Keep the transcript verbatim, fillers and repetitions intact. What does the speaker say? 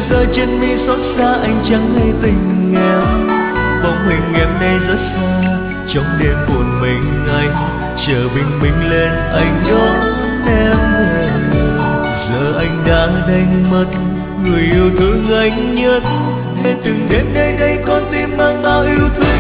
giờ chân mi xót xa anh chẳng hay tình em. Bóng hình em nay rất xa, trong đêm buồn mình anh chờ bình minh lên anh đón em về. Giờ anh đã đánh mất người yêu thương anh nhất, nên từng đêm nay đây con tim mang bao yêu thương